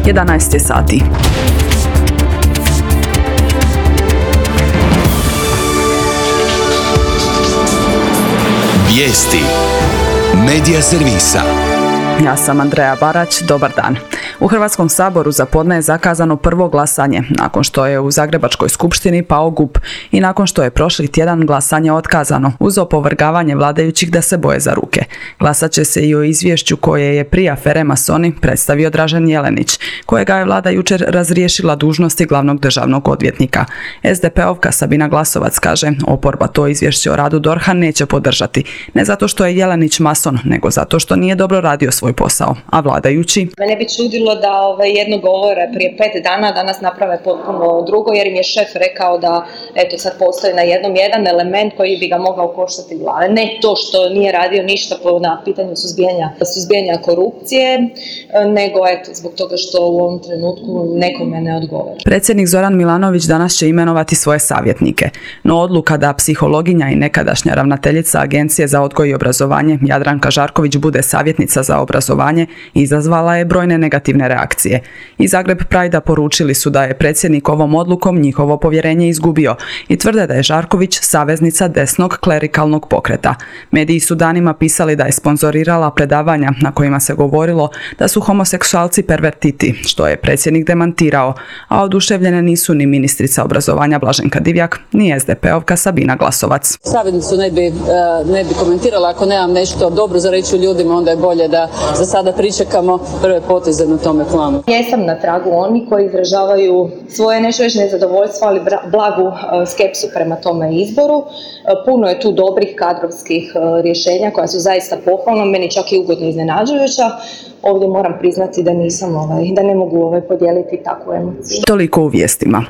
11 je sati. Vijesti Medija servisa. Ja sam Andreja Barać, dobar dan. U Hrvatskom saboru za podne je zakazano prvo glasanje, nakon što je u Zagrebačkoj skupštini pao GUP i nakon što je prošli tjedan glasanje otkazano, uz opovrgavanje vladajućih da se boje za ruke. Glasat će se i o izvješću koje je prije afere Masoni predstavio Dražen Jelenić, kojega je vlada jučer razriješila dužnosti glavnog državnog odvjetnika. SDP-ovka Sabina Glasovac kaže, oporba to izvješće o radu DORH-a neće podržati, ne zato što je Jelenić mason, nego zato što nije dobro radio svoj posao, a vladajući... Mene bi čudilo da jedno govore prije 5 dana, danas naprave potpuno drugo, jer im je šef rekao da eto sad postoji na jednom jedan element koji bi ga mogao koštati glave. Ne to što nije radio ništa na pitanju suzbijanja korupcije, nego eto zbog toga što u ovom trenutku nekome ne odgovara. Predsjednik Zoran Milanović danas će imenovati svoje savjetnike, no odluka da psihologinja i nekadašnja ravnateljica Agencije za odgoj i obrazovanje Jadranka Žarković bude savjetnica za obrazovanje izazvala je brojne negativne reakcije. Iz Zagreb Pride-a poručili su da je predsjednik ovom odlukom njihovo povjerenje izgubio i tvrde da je Žarković saveznica desnog klerikalnog pokreta. Mediji su danima pisali da je sponzorirala predavanja na kojima se govorilo da su homoseksualci pervertiti, što je predsjednik demantirao, a oduševljene nisu ni ministrica obrazovanja Blaženka Divjak, ni SDP-ovka Sabina Glasovac. Savjetnicu ne bi komentirala, ako nemam nešto dobro za reći ljudima, onda je bolje da za sada pričekamo prve poteze na tome planu. Jesam na tragu oni koji izražavaju svoje nešto već nezadovoljstvo, ali blagu skepsu prema tome izboru. Puno je tu dobrih kadrovskih rješenja koja su zaista pohvalna, meni čak i ugodno iznenađujuća. Ovdje moram priznati da nisam da ne mogu podijeliti takvu emociju. Toliko u vijestima.